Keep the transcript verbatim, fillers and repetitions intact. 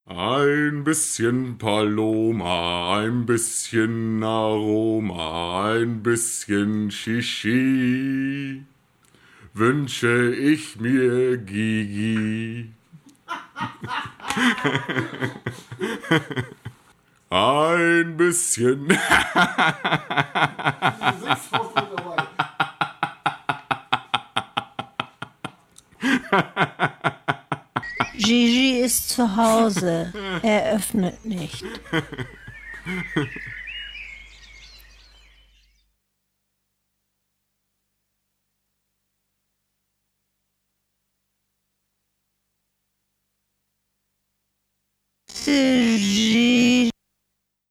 Ein bisschen Paloma, ein bisschen Aroma, ein bisschen Shishi, wünsche ich mir Gigi. Ein bisschen. Gigi ist zu Hause. Er öffnet nicht.